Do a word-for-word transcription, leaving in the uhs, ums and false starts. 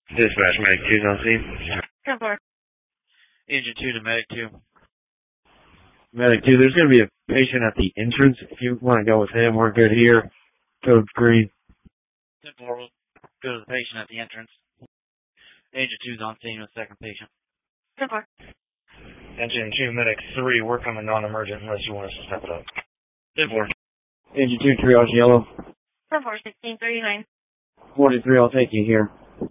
Dispatch, Medic two's on scene. ten four. Agent two to Medic two. Medic two, there's going to be a patient at the entrance. If you want to go with him, we're good here. Code green. ten four will go to the patient at the entrance. Agent two's on scene with the second patient. ten four. Engine two, Medic three, we're coming non-emergent unless you want us to step it up. ten four. Agent two, triage yellow. ten four, sixteen thirty-nine. forty-three, I'll take you here.